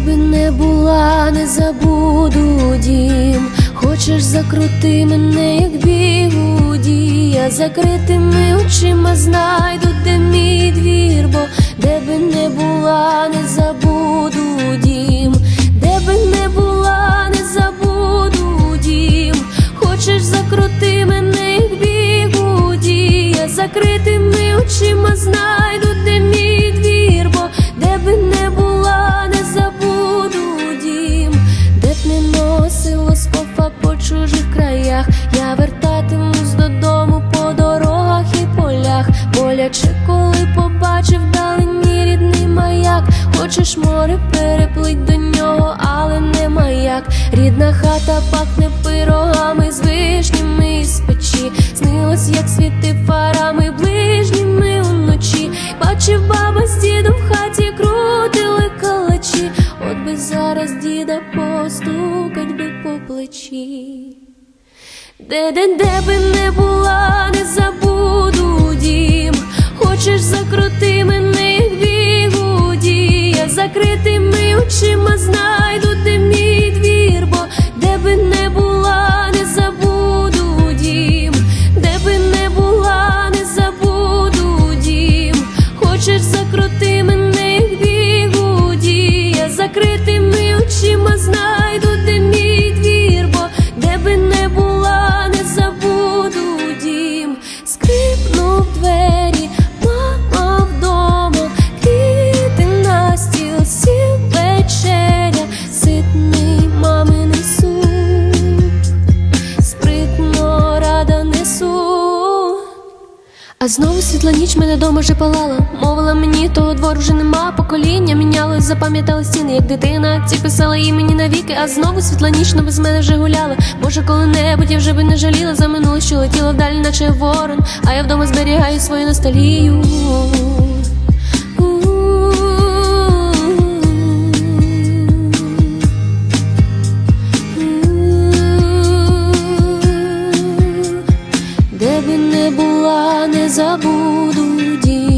би не була, не забуду дім. Хочеш, закрути мене, як бігуді. Я закритими очима знайду, де мій двір, бо де би не була, не забуду дім. Де би не була, не забуду дім. Хочеш, закрути мене, як бігуді. Я закритими очима знайду, де мій двір, бо де би не була, не забуду дім. Де б не носило скофа по чужих краях, я вертатимусь додому по дорогах і полях. Боляче, коли побачив вдалині рідний маяк. Хочеш море, переплить до нього, але не маяк. Рідна хата пахне пирогами з вишнями із печі. Снилось, як світив фарами ближніми уночі. Бачив, баба з дідом в хаті крутили калачі. От би зараз діда постукать би по плечі. Де би не була, не забуду дім. Хочеш, закрути мене, як бігуді. Я закритими очима знайду, де мій двір, бо де би не була, не забуду дім. Де би не була, не забуду дім. Хочеш, закрути мене, як бігуді. Я закритими очима знайду, де мій двір, бо де би не була, не забуду дім. Скрипнув двері, мама вдома, квіти на стіл, сів вечеря, ситний маминий суп, спритно рада несу. А знову світла ніч мене дома вже палала. Мовила мені, того двору вже нема. Покоління мінялось, запам'ятали стіни, як дитина. Ці писала імені навіки, а знову світла ніч, но без мене вже гуляла. Може, коли-небудь я вже би не жаліла за минуле, що летіло вдалі, наче ворон. А я вдома зберігаю свою ностальгію. Де би не була, не забуду дім.